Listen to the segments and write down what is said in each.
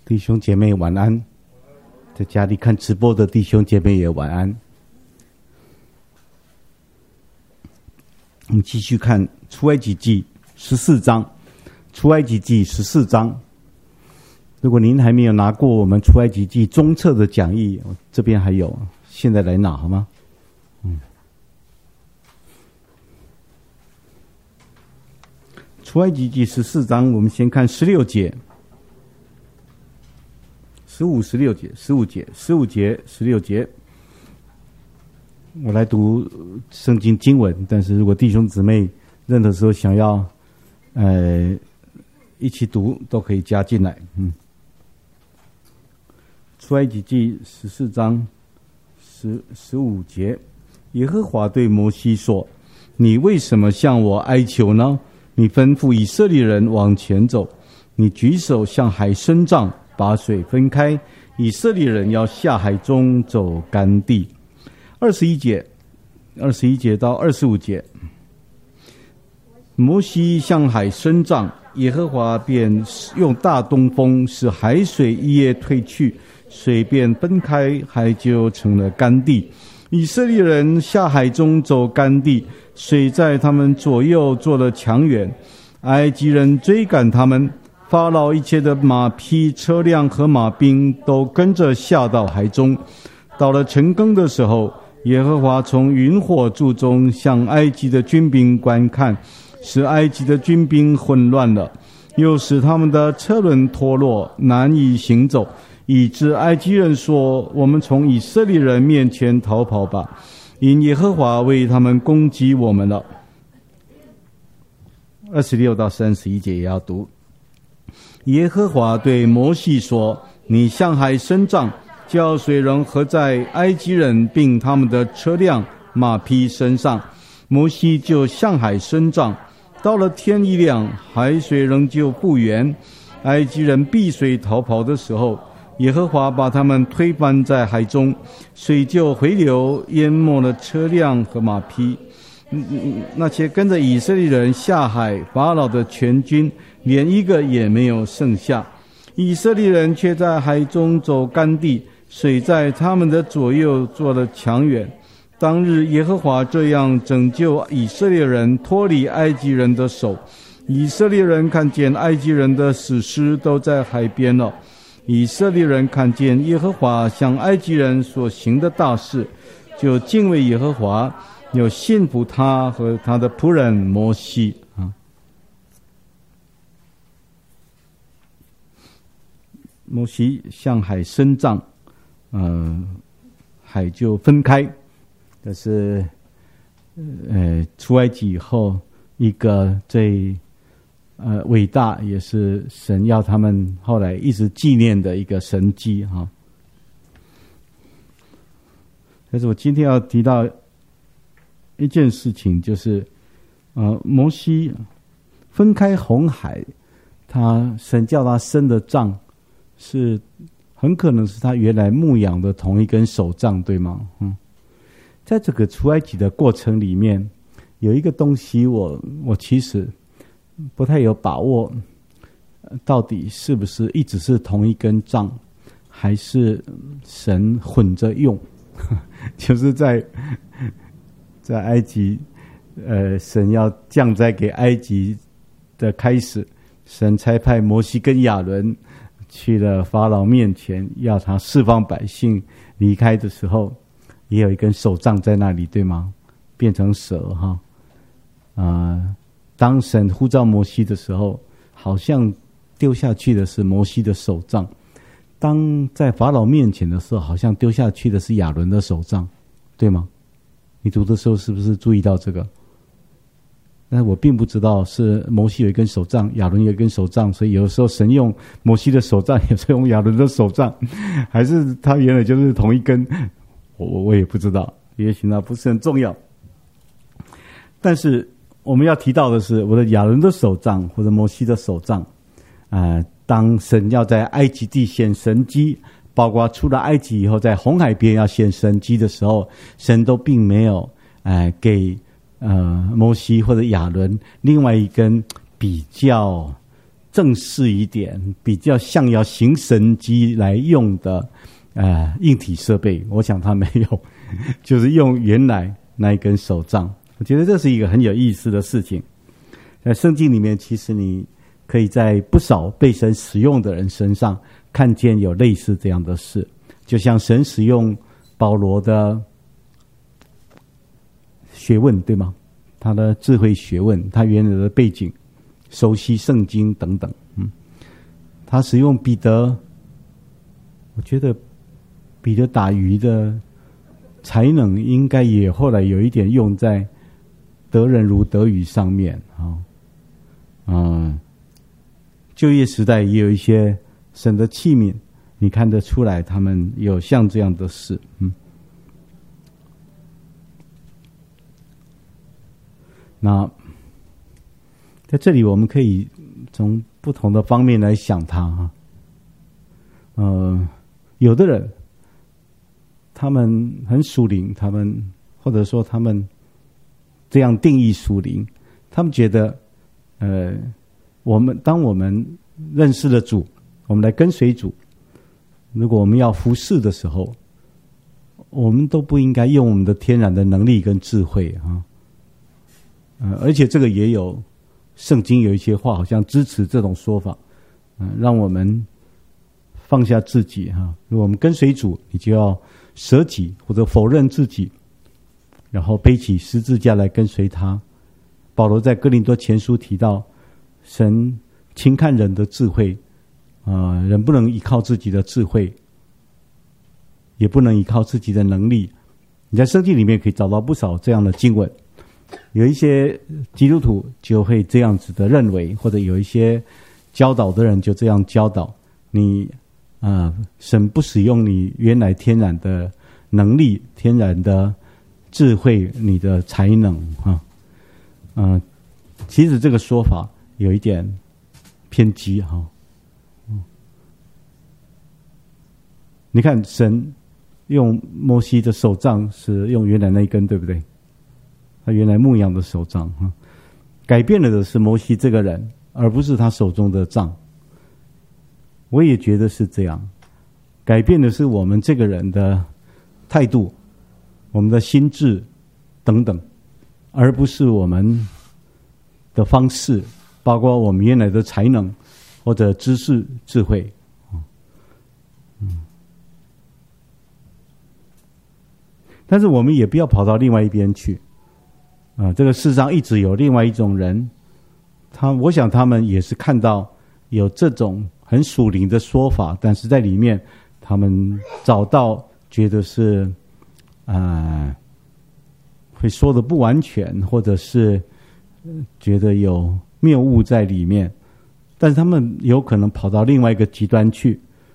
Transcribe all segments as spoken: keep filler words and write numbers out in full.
弟兄姐妹晚安，在家里看直播的弟兄姐妹也晚安。我们继续看出埃及记十四章，出埃及记十四章。如果您还没有拿过我们出埃及记中册的讲义，这边还有，现在来拿好吗？嗯。出埃及记十四章，我们先看十六节。十五、十六节，十五节，十五节，十六节。我来读圣经经文，但是如果弟兄姊妹任何时候想要，呃，一起读，都可以加进来。嗯。出埃及记十四章十十五节，耶和华对摩西说：“你为什么向我哀求呢？你吩咐以色列人往前走，你举手向海伸杖。”把水分开，以色列人要下海中走干地。二十一节，二十一节到二十五节，摩西向海伸杖，耶和华便用大东风使海水一夜退去，水便分开，海就成了干地。以色列人下海中走干地，水在他们左右做了墙垣。埃及人追赶他们，法老一切的马匹、车辆和马兵都跟着下到海中。到了晨更的时候，耶和华从云火柱中向埃及的军兵观看，使埃及的军兵混乱了，又使他们的车轮脱落，难以行走，以致埃及人说：“我们从以色列人面前逃跑吧，因耶和华为他们攻击我们了。”二十六到三十一节也要读。耶和华对摩西说：“你向海伸杖，叫水仍合在埃及人并他们的车辆、马匹身上。”摩西就向海伸杖，到了天一亮，海水仍旧不圆。埃及人避水逃跑的时候，耶和华把他们推翻在海中，水就回流，淹没了车辆和马匹。那些跟着以色列人下海法老的全军，连一个也没有剩下。以色列人却在海中走干地，水在他们的左右做了墙垣。当日耶和华这样拯救以色列人脱离埃及人的手。以色列人看见埃及人的死尸都在海边了。以色列人看见耶和华向埃及人所行的大事，就敬畏耶和华，有信服他和他的仆人摩西啊。摩西向海伸杖，呃，海就分开。这是呃出埃及以后一个最呃伟大，也是神要他们后来一直纪念的一个神迹哈。但是我今天要提到一件事情，就是呃摩西分开红海，他神叫他伸的杖是很可能是他原来牧养的同一根手杖，对吗？嗯，在这个出埃及的过程里面，有一个东西我我其实不太有把握，到底是不是一直是同一根杖，还是神混着用？就是在在埃及，呃，神要降灾给埃及的开始，神差派摩西跟亚伦去了法老面前，要他释放百姓离开的时候，也有一根手杖在那里，对吗？变成蛇哈，啊、呃，当神呼召摩西的时候，好像丢下去的是摩西的手杖；当在法老面前的时候，好像丢下去的是亚伦的手杖，对吗？你读的时候是不是注意到这个？但是我并不知道是摩西有一根手杖，亚伦有一根手杖，所以有时候神用摩西的手杖，有时候用亚伦的手杖，还是他原来就是同一根，我我也不知道，也许那不是很重要。但是我们要提到的是，我的亚伦的手杖或者摩西的手杖，啊、呃，当神要在埃及地显神迹，包括出了埃及以后，在红海边要显神迹的时候，神都并没有，呃，给。呃，摩西或者亚伦另外一根比较正式一点，比较像要行神机来用的呃硬体设备，我想他没有，就是用原来那一根手杖。我觉得这是一个很有意思的事情。在圣经里面，其实你可以在不少被神使用的人身上看见有类似这样的事，就像神使用保罗的学问，对吗？他的智慧学问，他原来的背景，熟悉圣经等等，嗯，他使用彼得，我觉得彼得打鱼的才能应该也后来有一点用在得人如得鱼上面啊，嗯，就业时代也有一些神的器皿，你看得出来他们有像这样的事，嗯。那在这里我们可以从不同的方面来想它哈，呃，有的人他们很属灵，他们或者说他们这样定义属灵，他们觉得，呃，我们当我们认识了主，我们来跟随主，如果我们要服侍的时候，我们都不应该用我们的天然的能力跟智慧啊。呃，而且这个也有圣经有一些话好像支持这种说法，嗯、呃，让我们放下自己哈。如果我们跟随主，你就要舍己或者否认自己，然后背起十字架来跟随他。保罗在哥林多前书提到，神轻看人的智慧，啊、呃，人不能依靠自己的智慧，也不能依靠自己的能力。你在圣经里面可以找到不少这样的经文。有一些基督徒就会这样子的认为，或者有一些教导的人就这样教导你，啊、呃，神不使用你原来天然的能力、天然的智慧、你的才能啊，嗯、呃，其实这个说法有一点偏激哈、嗯。你看，神用摩西的手杖是用原来那一根，对不对？他原来牧羊的手杖哈，改变了的是摩西这个人，而不是他手中的杖。我也觉得是这样，改变的是我们这个人的态度、我们的心智等等，而不是我们的方式，包括我们原来的才能或者知识、智慧。嗯，但是我们也不要跑到另外一边去。啊、呃，这个世上一直有另外一种人，他我想他们也是看到有这种很属灵的说法，但是在里面他们找到觉得是啊、呃、会说的不完全，或者是觉得有谬误在里面，但是他们有可能跑到另外一个极端去，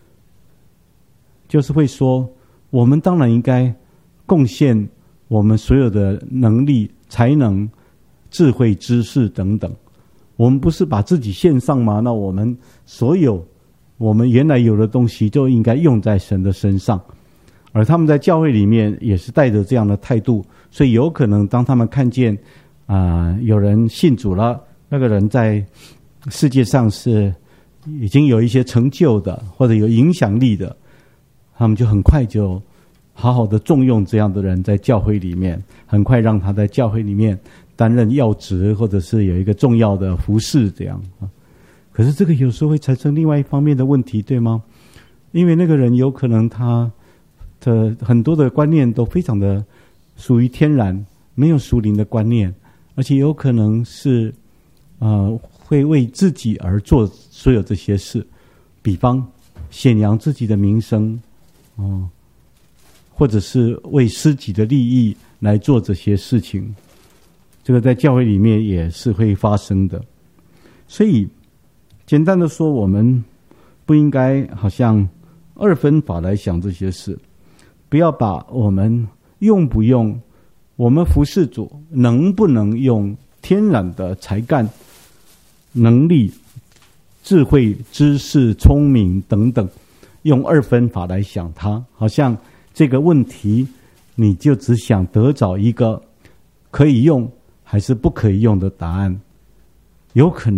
就是会说我们当然应该贡献我们所有的能力、才能、智慧、知识等等，我们不是把自己献上吗？那我们所有我们原来有的东西就应该用在神的身上。而他们在教会里面也是带着这样的态度，所以有可能当他们看见啊、呃、有人信主了，那个人在世界上是已经有一些成就的，或者有影响力的，他们就很快就好好的重用这样的人在教会里面，很快让他在教会里面担任要职，或者是有一个重要的服事这样。可是这个有时候会产生另外一方面的问题，对吗？因为那个人有可能他的很多的观念都非常的属于天然，没有属灵的观念，而且有可能是呃会为自己而做所有这些事，比方显扬自己的名声，哦、呃。或者是为私己的利益来做这些事情，这个在教会里面也是会发生的。所以简单的说，我们不应该好像二分法来想这些事，不要把我们用不用，我们服事主能不能用天然的才干、能力、智慧、知识、聪明等等，用二分法来想它，好像这个问题你就只想得找一个可以用还是不可以用的答案，有可能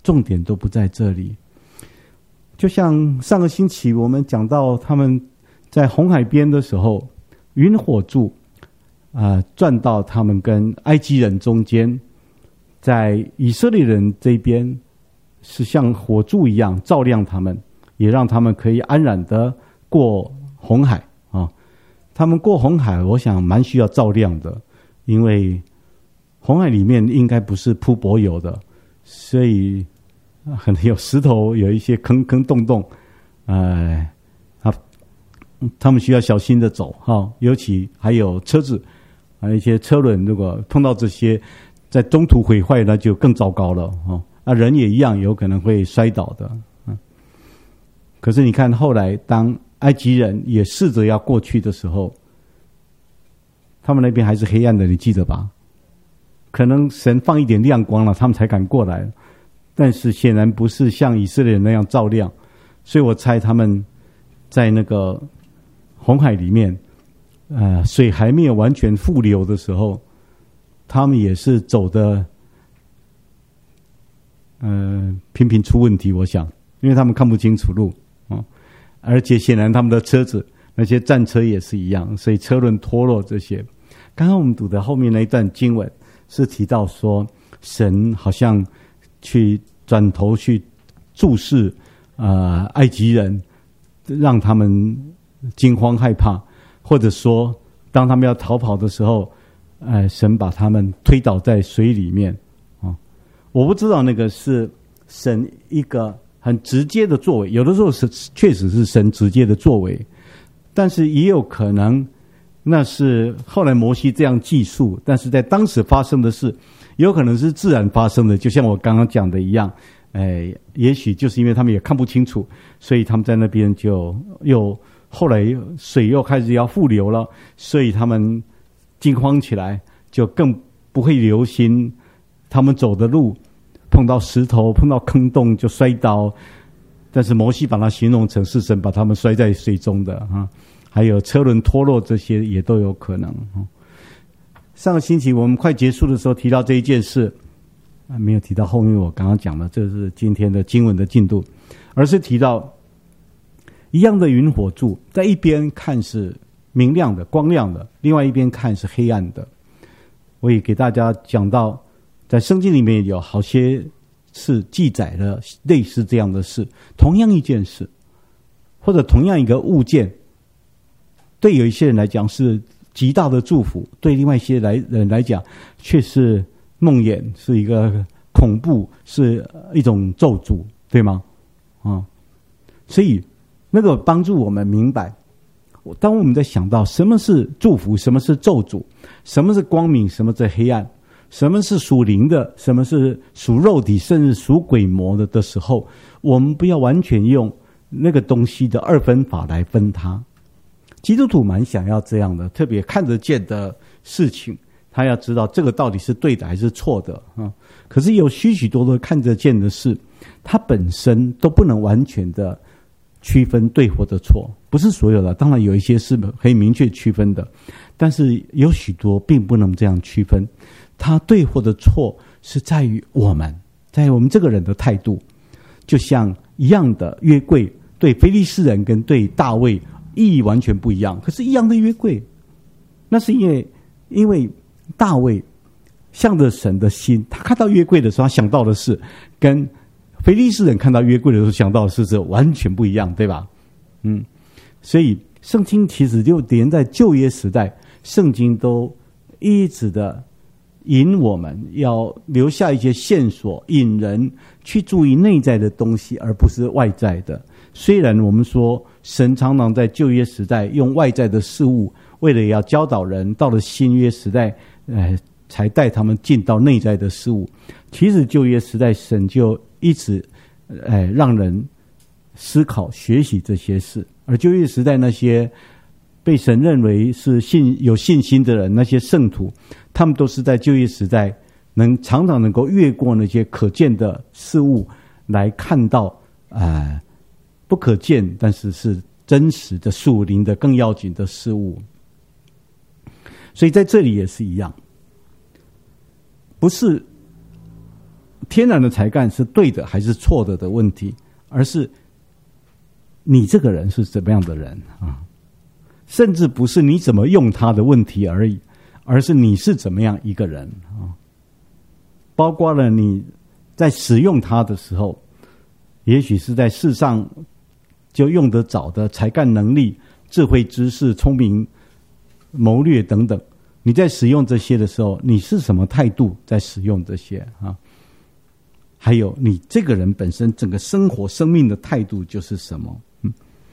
重点都不在这里。就像上个星期我们讲到他们在红海边的时候，云火柱啊、呃、转到他们跟埃及人中间，在以色列人这边是像火柱一样照亮他们，也让他们可以安然的过红海啊。他们过红海，我想蛮需要照亮的，因为红海里面应该不是铺柏油的，所以可能有石头，有一些坑坑洞洞，呃，他他们需要小心的走哈，尤其还有车子，还有一些车轮，如果碰到这些，在中途毁坏，那就更糟糕了哈。啊，人也一样，有可能会摔倒的。嗯，可是你看后来，当埃及人也试着要过去的时候，他们那边还是黑暗的，你记得吧？可能神放一点亮光了，他们才敢过来。但是显然不是像以色列人那样照亮，所以我猜他们在那个红海里面，呃，水还没有完全复流的时候，他们也是走的，呃，频频出问题。我想，因为他们看不清楚路啊、哦，而且显然他们的车子那些战车也是一样，所以车轮脱落这些。刚刚我们读的后面那一段经文是提到说，神好像去转头去注视呃埃及人，让他们惊慌害怕，或者说当他们要逃跑的时候，呃，神把他们推倒在水里面啊、哦。我不知道那个是神一个很直接的作为，有的时候是确实是神直接的作为，但是也有可能那是后来摩西这样记述，但是在当时发生的事有可能是自然发生的，就像我刚刚讲的一样，哎，也许就是因为他们也看不清楚，所以他们在那边就又后来水又开始要复流了，所以他们惊慌起来，就更不会留心他们走的路，碰到石头碰到坑洞就摔倒，但是摩西把它形容成是神把他们摔在水中的啊，还有车轮脱落，这些也都有可能啊。上个星期我们快结束的时候提到这一件事，啊，没有提到后面我刚刚讲的，这是今天的经文的进度，而是提到一样的云火柱，在一边看是明亮的光亮的，另外一边看是黑暗的。我也给大家讲到，在圣经里面有好些次记载了类似这样的事，同样一件事或者同样一个物件，对有一些人来讲是极大的祝福，对另外一些人来讲却是梦魇，是一个恐怖，是一种咒诅，对吗？啊，所以那个帮助我们明白，当我们在想到什么是祝福，什么是咒诅，什么是光明，什么是黑暗，什么是属灵的，什么是属肉体，甚至属鬼魔的的时候，我们不要完全用那个东西的二分法来分它。基督徒蛮想要这样的，特别看得见的事情，他要知道这个到底是对的还是错的啊。可是有许许多多看得见的事，它本身都不能完全的区分对或者错，不是所有的，当然有一些是可以明确区分的，但是有许多并不能这样区分。它对或者错是在于我们，在于我们这个人的态度。就像一样的约柜对非利士人跟对大卫意义完全不一样，可是一样的约柜，那是因为因为大卫向着神的心，他看到约柜的时候他想到的是跟非利士人看到约柜的时候想到的事是完全不一样，对吧？嗯，所以圣经其实就连在旧约时代，圣经都一直的引我们要留下一些线索，引人去注意内在的东西，而不是外在的。虽然我们说神常常在旧约时代用外在的事物，为了要教导人，到了新约时代，呃，才带他们进到内在的事物。其实旧约时代神就一直，呃，让人思考学习这些事。而旧约时代那些被神认为是信有信心的人，那些圣徒，他们都是在旧约时代能常常能够越过那些可见的事物，来看到啊、呃、不可见但是是真实的属灵的更要紧的事物。所以在这里也是一样，不是天然的才干是对的还是错的的问题，而是你这个人是怎么样的人啊？甚至不是你怎么用它的问题而已，而是你是怎么样一个人啊？包括了你在使用它的时候，也许是在世上就用得着的才干能力、智慧、知识、聪明、谋略等等。你在使用这些的时候，你是什么态度在使用这些啊？还有你这个人本身整个生活生命的态度就是什么？嗯，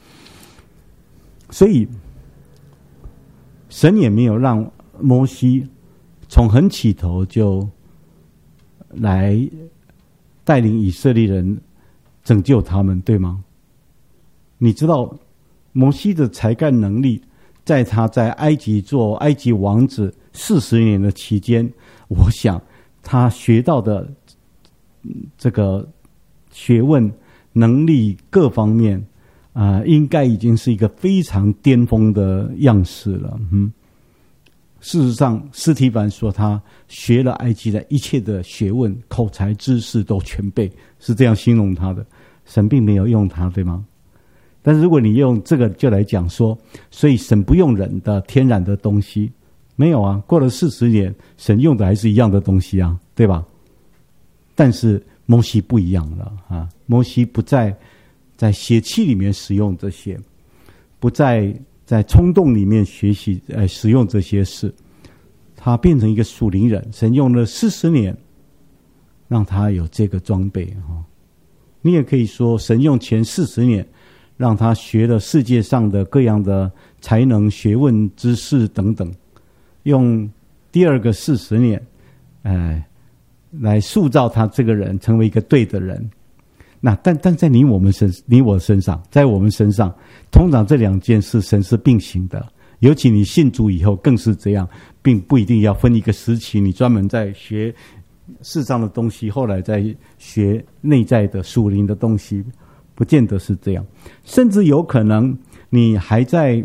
所以神也没有让摩西从很起头就来带领以色列人拯救他们，对吗？你知道摩西的才干能力，在他在埃及做埃及王子四十年的期间，我想他学到的这个学问能力各方面啊、呃，应该已经是一个非常巅峰的样式了。嗯，事实上，司提反说他学了埃及的一切的学问、口才、知识都全备，是这样形容他的。神并没有用他，对吗？但是如果你用这个就来讲说，所以神不用人的天然的东西，没有啊，过了四十年，神用的还是一样的东西啊，对吧？但是摩西不一样了啊，摩西不再在血气里面使用这些，不再在冲动里面学习呃使用这些事，他变成一个属灵人。神用了四十年，让他有这个装备啊。你也可以说，神用前四十年，让他学了世界上的各样的才能、学问、知识等等，用第二个四十年，哎。来塑造他这个人成为一个对的人。那但但在你我们身你我身上，在我们身上，通常这两件事神是并行的。尤其你信主以后更是这样，并不一定要分一个时期，你专门在学世上的东西，后来在学内在的属灵的东西，不见得是这样。甚至有可能你还在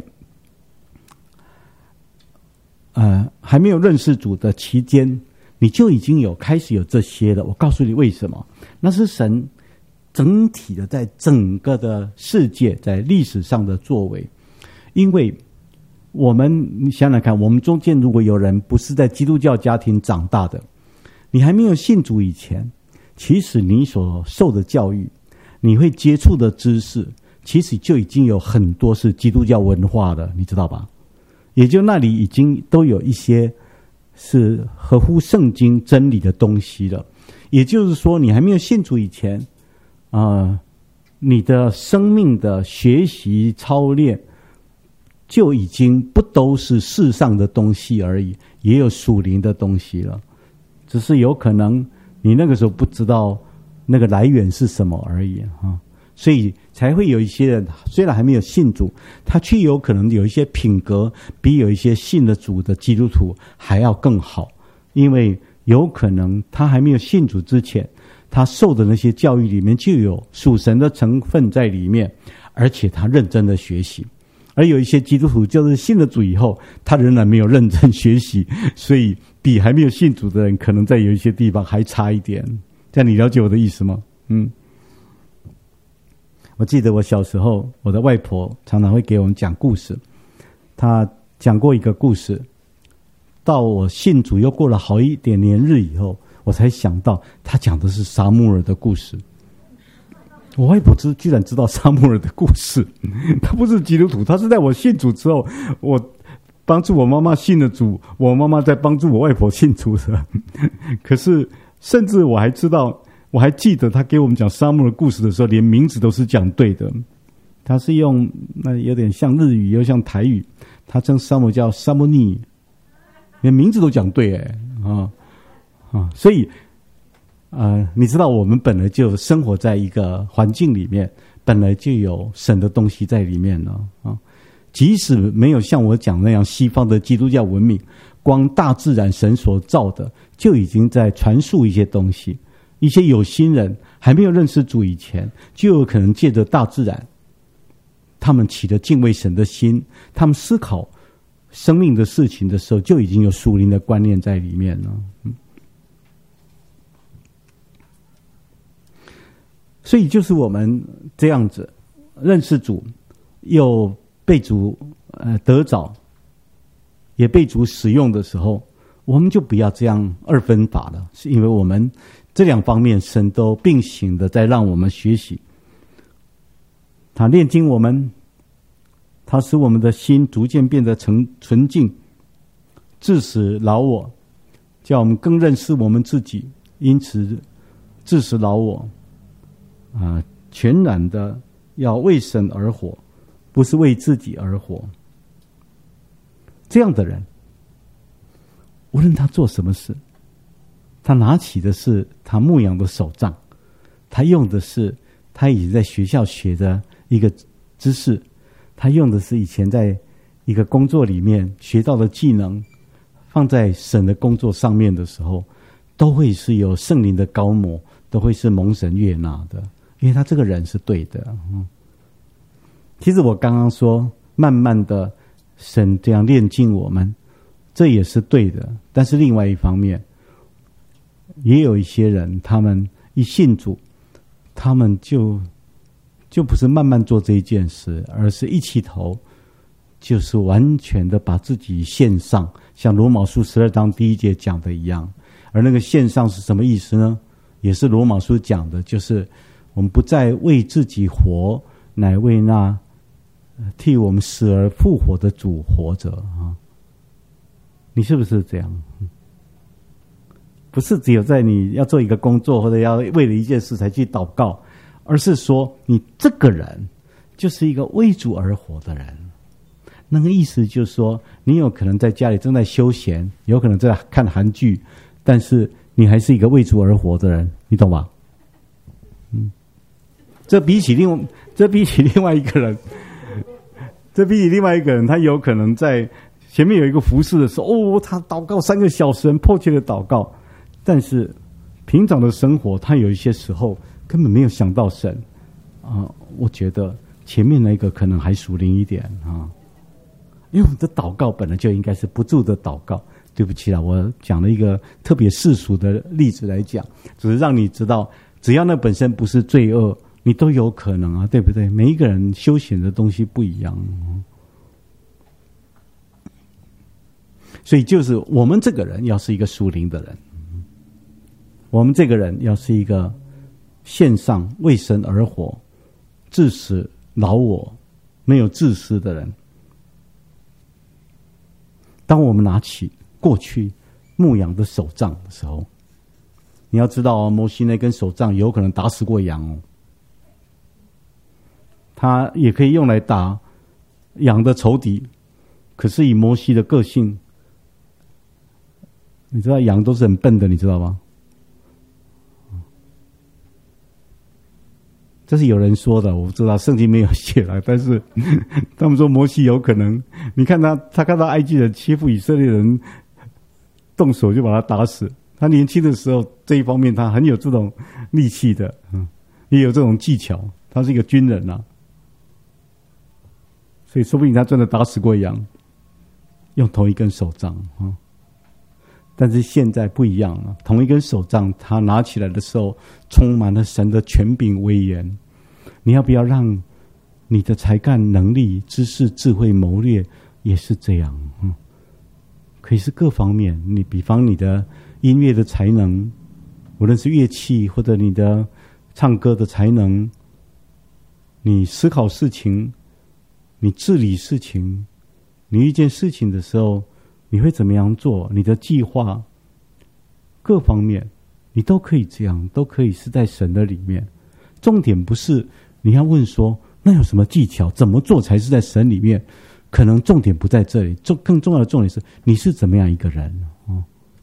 呃还没有认识主的期间，你就已经有开始有这些了。我告诉你为什么，那是神整体的在整个的世界在历史上的作为。因为我们你想想看，我们中间如果有人不是在基督教家庭长大的，你还没有信主以前，其实你所受的教育，你会接触的知识，其实就已经有很多是基督教文化的，你知道吧？也就那里已经都有一些是合乎圣经真理的东西了。也就是说，你还没有信主以前，啊、呃，你的生命的学习操练就已经不都是世上的东西而已，也有属灵的东西了。只是有可能你那个时候不知道那个来源是什么而已啊，所以才会有一些人虽然还没有信主，他却有可能有一些品格比有一些信了主的基督徒还要更好，因为有可能他还没有信主之前，他受的那些教育里面就有属神的成分在里面，而且他认真的学习。而有一些基督徒就是信了主以后，他仍然没有认真学习，所以比还没有信主的人可能在有一些地方还差一点。这样你了解我的意思吗？嗯，我记得我小时候，我的外婆常常会给我们讲故事。她讲过一个故事，到我信主又过了好一点年日以后，我才想到她讲的是撒母耳的故事。我外婆知居然知道撒母耳的故事，她不是基督徒，她是在我信主之后，我帮助我妈妈信了主，我妈妈在帮助我外婆信主的。可是甚至我还知道，我还记得她给我们讲撒母耳故事的时候，连名字都是讲对的。她是用那有点像日语又像台语，她称撒母叫撒母尼，连名字都讲对哎啊啊！所以呃，你知道我们本来就生活在一个环境里面，本来就有神的东西在里面了啊。即使没有像我讲那样西方的基督教文明，光大自然神所造的就已经在传述一些东西。一些有心人还没有认识主以前，就有可能借着大自然，他们起了敬畏神的心，他们思考生命的事情的时候，就已经有属灵的观念在里面了。嗯所以就是我们这样子认识主，又被主呃得着，也被主使用的时候，我们就不要这样二分法了，是因为我们这两方面神都并行的在让我们学习。他炼净我们，他使我们的心逐渐变得纯纯净，致使老我，叫我们更认识我们自己，因此致使老我啊、呃，全然的要为神而活，不是为自己而活。这样的人，无论他做什么事，他拿起的是他牧羊的手杖，他用的是他已经在学校学的一个知识，他用的是以前在一个工作里面学到的技能，放在神的工作上面的时候，都会是有圣灵的膏抹，都会是蒙神悦纳的，因为他这个人是对的。嗯，其实我刚刚说慢慢的神这样炼净我们，这也是对的，但是另外一方面也有一些人，他们一信主，他们就就不是慢慢做这一件事，而是一起头就是完全的把自己献上，像罗马书十二章第一节讲的一样。而那个献上是什么意思呢？也是罗马书讲的，就是我们不再为自己活，乃为那替我们死而复活的主活着啊！你是不是这样？不是只有在你要做一个工作或者要为了一件事才去祷告，而是说你这个人就是一个为主而活的人。那个意思就是说，你有可能在家里正在休闲，有可能在看韩剧，但是你还是一个为主而活的人，你懂吗？嗯，这比起另这比起另外一个人，这比起另外一个人，他有可能在前面有一个服事的时候，哦，他祷告三个小时，很迫切的祷告，但是平常的生活，他有一些时候根本没有想到神啊、呃。我觉得前面那个可能还属灵一点啊。因为我们的祷告本来就应该是不住的祷告。对不起啦，我讲了一个特别世俗的例子来讲，只是让你知道，只要那本身不是罪恶，你都有可能啊，对不对？每一个人修行的东西不一样，所以就是我们这个人要是一个属灵的人，我们这个人要是一个献上为神而活，致使老我没有自私的人。当我们拿起过去牧羊的手杖的时候，你要知道哦，摩西那根手杖有可能打死过羊哦，它也可以用来打羊的仇敌。可是以摩西的个性，你知道羊都是很笨的，你知道吗？这是有人说的，我不知道圣经没有写来，但是他们说摩西有可能，你看他，他看到埃及人欺负以色列人，动手就把他打死。他年轻的时候这一方面他很有这种力气的，嗯，也有这种技巧，他是一个军人啊，所以说不定他真的打死过羊，用同一根手杖啊。但是现在不一样了，同一根手杖，他拿起来的时候，充满了神的权柄威严。你要不要让你的才干、能力、知识、智慧、谋略也是这样？嗯，可以是各方面。你比方你的音乐的才能，无论是乐器或者你的唱歌的才能，你思考事情，你治理事情，你一件事情的时候，你会怎么样做？你的计划，各方面，你都可以这样，都可以是在神的里面。重点不是你要问说，那有什么技巧？怎么做才是在神里面？可能重点不在这里，重更重要的重点是你是怎么样一个人哦。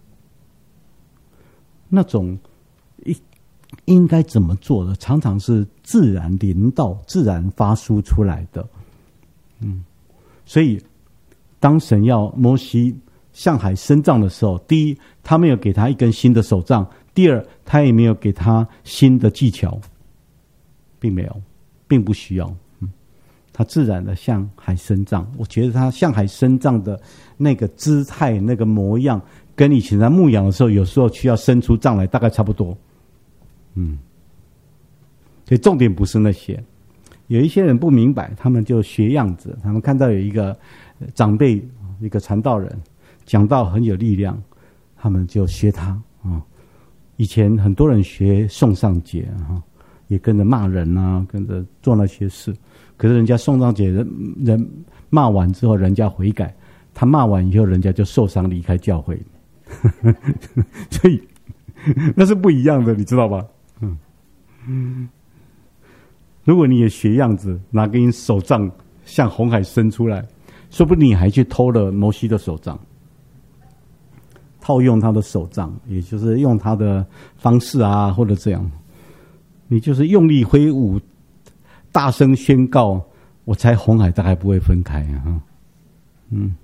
那种应应该怎么做的，常常是自然临到、自然发出出来的。嗯，所以。当神要摩西向海伸杖的时候，第一，他没有给他一根新的手杖；第二，他也没有给他新的技巧，并没有，并不需要。嗯，他自然的向海伸杖。我觉得他向海伸杖的那个姿态、那个模样，跟以前在牧羊的时候，有时候需要伸出杖来，大概差不多。嗯， 所以重点不是那些。有一些人不明白，他们就学样子，他们看到有一个长辈，一个传道人讲道很有力量，他们就学他啊。以前很多人学宋尚节啊，也跟着骂人啊，跟着做那些事。可是人家宋尚节人人骂完之后，人家悔改，他骂完以后，人家就受伤离开教会，所以那是不一样的，你知道吧？嗯嗯。如果你也学样子，拿根手杖向红海伸出来，说不定你还去偷了摩西的手杖，套用他的手杖，也就是用他的方式啊，或者这样，你就是用力挥舞，大声宣告，我猜红海大概不会分开啊。嗯。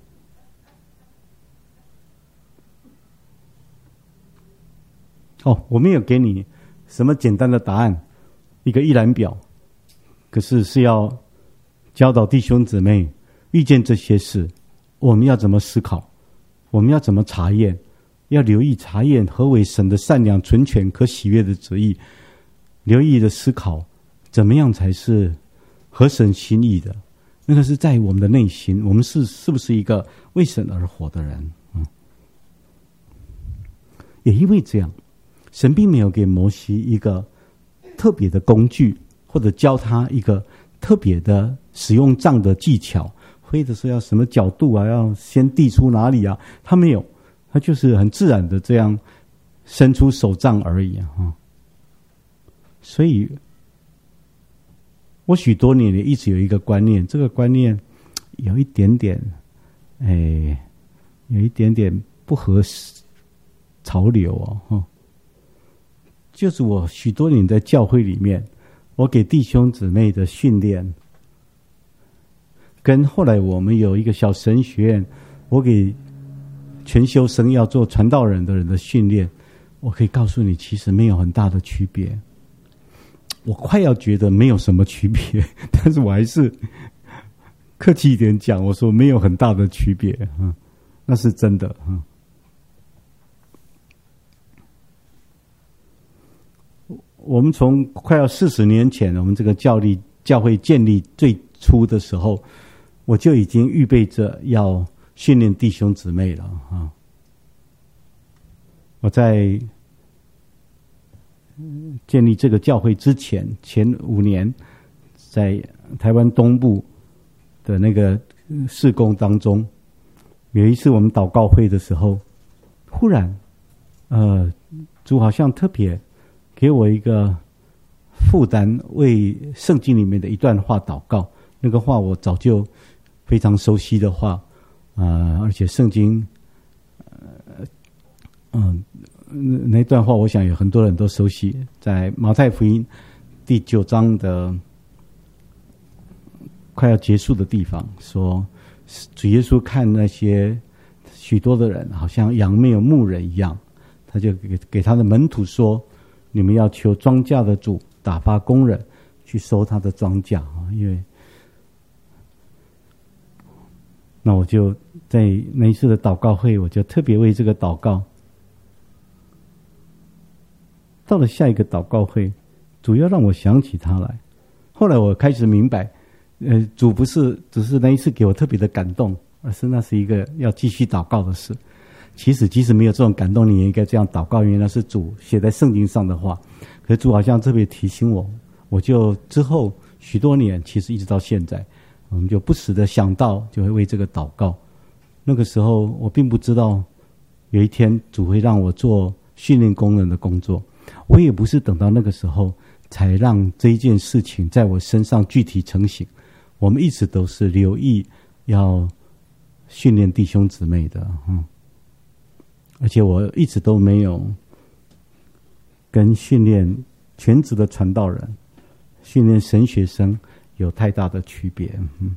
哦，我没有给你什么简单的答案，一个一览表。可是是要教导弟兄姊妹遇见这些事，我们要怎么思考？我们要怎么查验？要留意查验何为神的善良、纯全、可喜悦的旨意。留意的思考，怎么样才是合神心意的？那个是在我们的内心，我们是是不是一个为神而活的人？嗯，也因为这样，神并没有给摩西一个特别的工具。或者教他一个特别的使用杖的技巧，挥的时候要什么角度啊，要先递出哪里啊，他没有，他就是很自然的这样伸出手杖而已啊。所以我许多年也一直有一个观念，这个观念有一点点哎有一点点不合潮流哦，就是我许多年在教会里面，我给弟兄姊妹的训练，跟后来我们有一个小神学院，我给全修生要做传道人的人的训练，我可以告诉你，其实没有很大的区别。我快要觉得没有什么区别，但是我还是客气一点讲，我说没有很大的区别，嗯，那是真的，嗯。我们从快要四十年前，我们这个教立教会建立最初的时候，我就已经预备着要训练弟兄姊妹了啊。我在建立这个教会之前，前五年，在台湾东部的那个事工当中，有一次我们祷告会的时候，忽然，呃，主好像特别给我一个负担，为圣经里面的一段话祷告。那个话我早就非常熟悉的话，呃，而且圣经，呃，嗯，那段话我想有很多人都熟悉，在马太福音第九章的快要结束的地方，说主耶稣看那些许多的人，好像羊没有牧人一样，他就给给他的门徒说，你们要求庄稼的主打发工人去收他的庄稼啊！因为那我就在那一次的祷告会，我就特别为这个祷告。到了下一个祷告会，主要让我想起他来。后来我开始明白，呃，主不是只是那一次给我特别的感动，而是那是一个要继续祷告的事。其实即使没有这种感动，你也应该这样祷告，因为那是主写在圣经上的话。可是主好像特别提醒我，我就之后许多年，其实一直到现在，我们就不时的想到，就会为这个祷告。那个时候我并不知道有一天主会让我做训练工人的工作，我也不是等到那个时候才让这一件事情在我身上具体成型。我们一直都是留意要训练弟兄姊妹的，嗯。而且我一直都没有跟训练全职的传道人、训练神学生有太大的区别，嗯，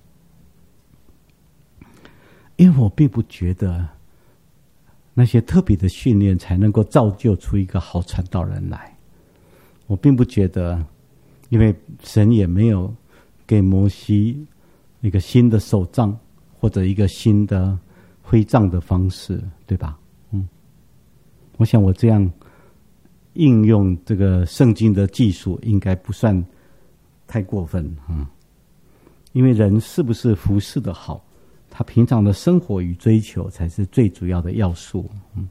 因为我并不觉得那些特别的训练才能够造就出一个好传道人来。我并不觉得，因为神也没有给摩西一个新的手杖或者一个新的挥杖的方式，对吧？我想我这样应用这个圣经的技术，应该不算太过分啊、嗯。因为人是不是服侍的好，他平常的生活与追求才是最主要的要素。嗯，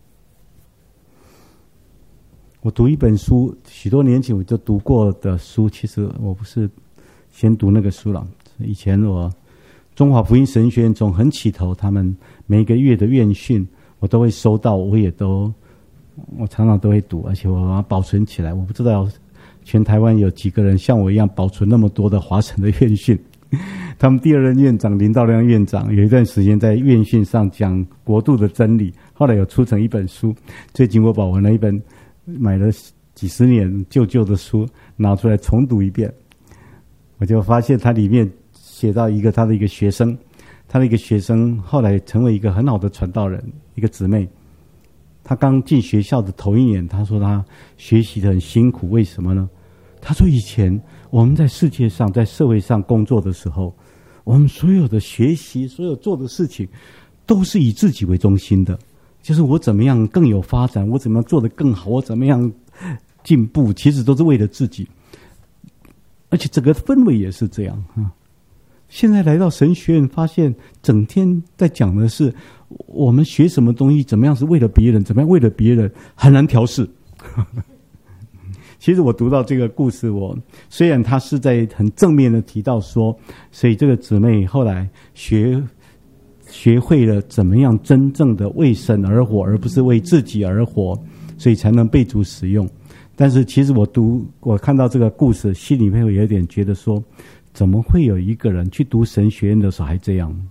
我读一本书，许多年前我就读过的书，其实我不是先读那个书了。以前我中华福音神学院中很起头，他们每个月的院训我都会收到，我也都我常常都会读，而且我把它保存起来。我不知道全台湾有几个人像我一样保存那么多的华神的院训。他们第二任院长林道亮院长有一段时间在院训上讲国度的真理，后来有出成一本书。最近我把我那一本买了几十年旧旧的书拿出来重读一遍，我就发现它里面写到一个他的一个学生，他的一个学生后来成为一个很好的传道人，一个姊妹。他刚进学校的头一年，他说他学习得很辛苦，为什么呢？他说以前我们在世界上在社会上工作的时候，我们所有的学习所有做的事情都是以自己为中心的，就是我怎么样更有发展，我怎么样做得更好，我怎么样进步，其实都是为了自己，而且整个氛围也是这样啊。现在来到神学院，发现整天在讲的是我们学什么东西，怎么样是为了别人，怎么样为了别人，很难调试。其实我读到这个故事，我虽然他是在很正面的提到说，所以这个姊妹后来学学会了怎么样真正的为神而活，而不是为自己而活，所以才能被主使用。但是其实我读我看到这个故事，心里面会有点觉得说，怎么会有一个人去读神学院的时候还这样？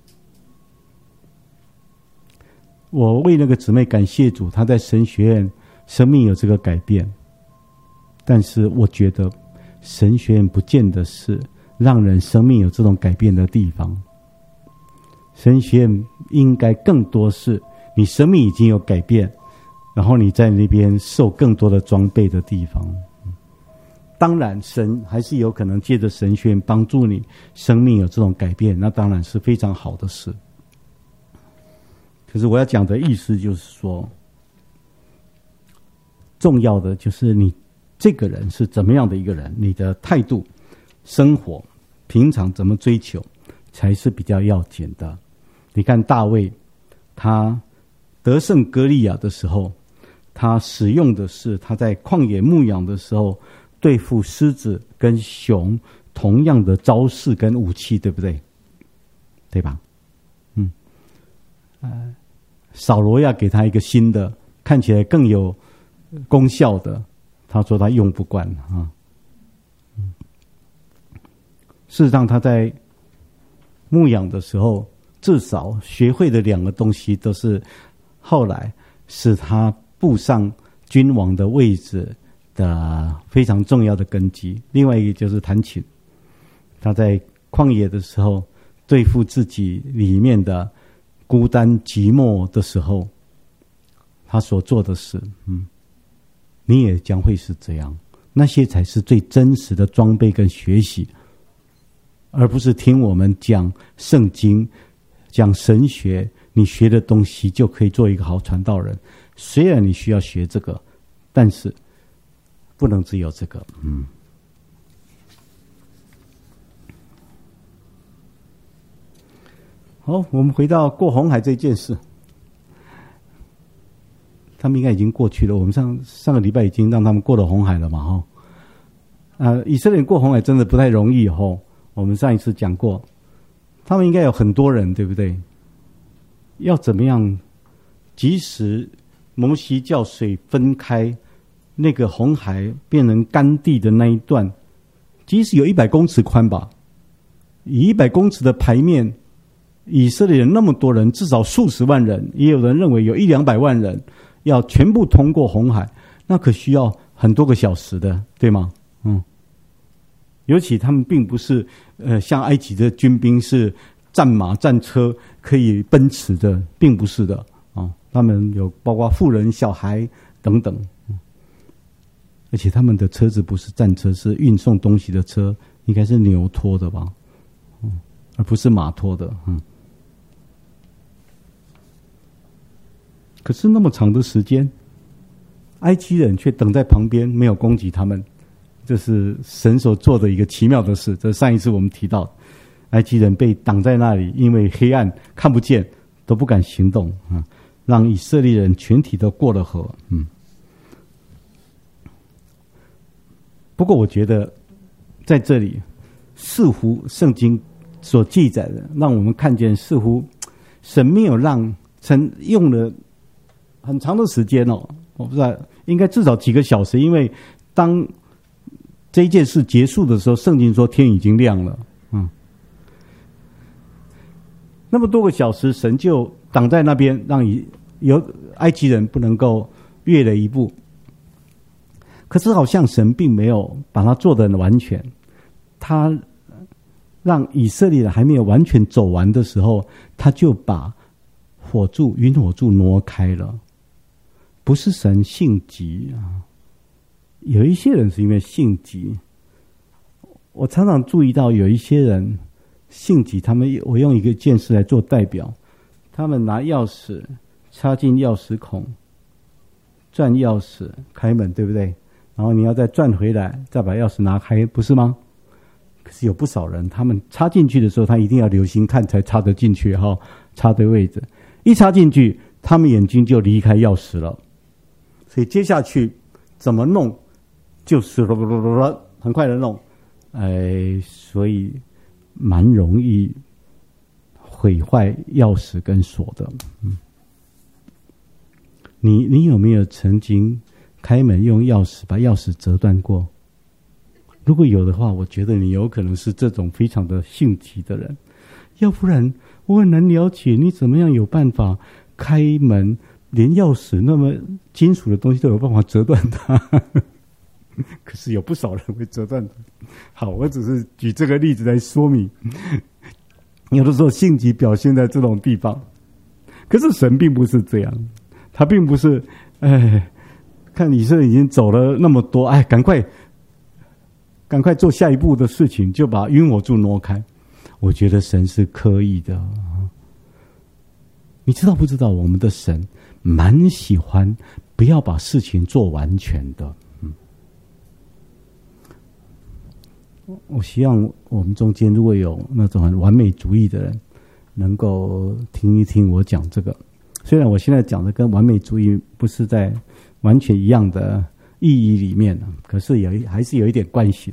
我为那个姊妹感谢主，她在神学院生命有这个改变。但是我觉得神学院不见得是让人生命有这种改变的地方。神学院应该更多是你生命已经有改变，然后你在那边受更多的装备的地方。当然神还是有可能借着神学院帮助你生命有这种改变，那当然是非常好的事。可是我要讲的意思就是说，重要的就是你这个人是怎么样的一个人，你的态度、生活、平常怎么追求，才是比较要紧的。你看大卫，他得胜歌利亚的时候，他使用的是他在旷野牧养的时候对付狮子跟熊同样的招式跟武器，对不对？对吧？嗯，呃，扫罗要给他一个新的，看起来更有功效的。他说他用不惯啊。事实上他在牧养的时候，至少学会的两个东西都是后来使他步上君王的位置的非常重要的根基。另外一个就是弹琴，他在旷野的时候对付自己里面的孤单寂寞的时候，他所做的事，嗯。你也将会是这样，那些才是最真实的装备跟学习，而不是听我们讲圣经、讲神学，你学的东西就可以做一个好传道人。虽然你需要学这个，但是不能只有这个。嗯。好，我们回到过红海这件事。他们应该已经过去了，我们上上个礼拜已经让他们过了红海了嘛，哈。呃，以色列人过红海真的不太容易，哈。我们上一次讲过，他们应该有很多人，对不对？要怎么样？即使摩西叫水分开，那个红海变成干地的那一段，即使有一百公尺宽吧，以一百公尺的排面，以色列人那么多人，至少数十万人，也有人认为有一两百万人。要全部通过红海，那可需要很多个小时的，对吗？嗯，尤其他们并不是呃像埃及的军兵是战马战车可以奔驰的，并不是的啊、哦。他们有包括妇人、小孩等等、嗯，而且他们的车子不是战车，是运送东西的车，应该是牛拖的吧？嗯，而不是马拖的，嗯。可是那么长的时间， 埃及人却等在旁边，没有攻击他们。这是神所做的一个奇妙的事。这上一次我们提到，埃及人被挡在那里，因为黑暗看不见，都不敢行动啊，让以色列人全体都过了河。嗯。不过我觉得在这里似乎圣经所记载的，让我们看见似乎神没有让神用了很长的时间哦，我不知道，应该至少几个小时，因为当这一件事结束的时候，圣经说天已经亮了，嗯，那么多个小时，神就挡在那边，让有埃及人不能够越了一步。可是好像神并没有把它做得完全，他让以色列人还没有完全走完的时候，他就把火柱云火柱挪开了。不是神性急啊，有一些人是因为性急。我常常注意到有一些人性急，他们我用一个件事来做代表，他们拿钥匙插进钥匙孔，转钥匙开门，对不对？然后你要再转回来，再把钥匙拿开，不是吗？可是有不少人，他们插进去的时候，他一定要留心看才插得进去哈，插对位置。一插进去，他们眼睛就离开钥匙了。所以接下去怎么弄，就是很快的弄，哎，所以蛮容易毁坏钥匙跟锁的。嗯，你你有没有曾经开门用钥匙把钥匙折断过？如果有的话，我觉得你有可能是这种非常的性急的人，要不然我很难了解你怎么样有办法开门，连钥匙那么金属的东西都有办法折断它。可是有不少人会折断它。好，我只是举这个例子来说明，有的时候性急表现在这种地方。可是神并不是这样，他并不是哎，看以色列已经走了那么多，哎，赶快赶快做下一步的事情，就把晕火柱挪开。我觉得神是刻意的。你知道不知道，我们的神蛮喜欢不要把事情做完全的。嗯，我希望我们中间如果有那种很完美主义的人，能够听一听我讲这个。虽然我现在讲的跟完美主义不是在完全一样的意义里面，可是有还是有一点关系。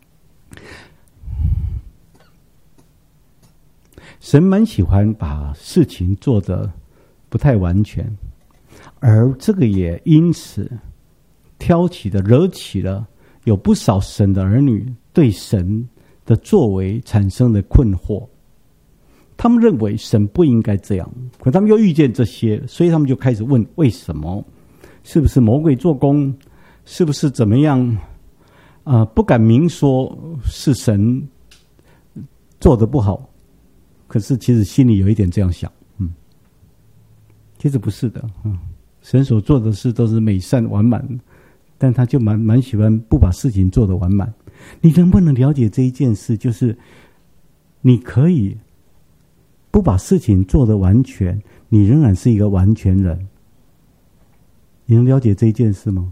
神蛮喜欢把事情做得不太完全，而这个也因此挑起的惹起了有不少神的儿女对神的作为产生的困惑。他们认为神不应该这样，可他们又遇见这些，所以他们就开始问为什么？是不是魔鬼做工？是不是怎么样？啊、呃，不敢明说是神做得不好，可是其实心里有一点这样想，嗯，其实不是的，嗯，神所做的事都是美善完满，但他就蛮蛮喜欢不把事情做得完满。你能不能了解这一件事？就是你可以不把事情做得完全，你仍然是一个完全人。你能了解这一件事吗？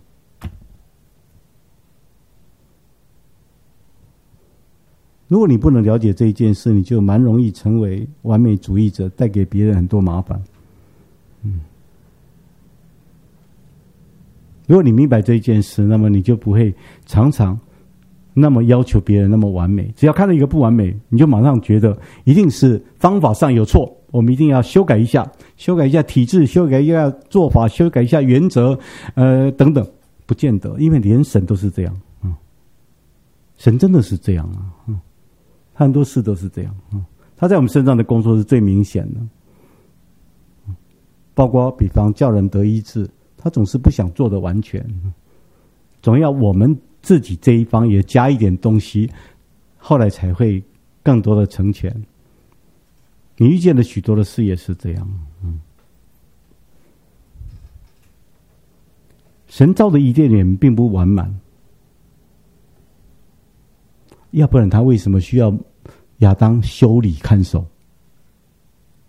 如果你不能了解这一件事，你就蛮容易成为完美主义者，带给别人很多麻烦。嗯，如果你明白这一件事，那么你就不会常常那么要求别人那么完美。只要看到一个不完美，你就马上觉得一定是方法上有错，我们一定要修改一下，修改一下体制，修改一下做法，修改一下原则，呃，等等。不见得，因为连神都是这样。嗯，神真的是这样啊。嗯，很多事都是这样。嗯，他在我们身上的工作是最明显的。嗯，包括比方叫人得医治，他总是不想做的完全，总要我们自己这一方也加一点东西，后来才会更多的成全。你遇见了许多的事也是这样。嗯，神造的伊甸园并不完满，要不然他为什么需要亚当修理看守？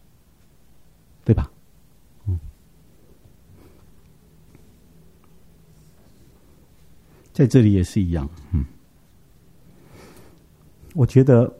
对吧？嗯， 在这里也是一样。嗯，我觉得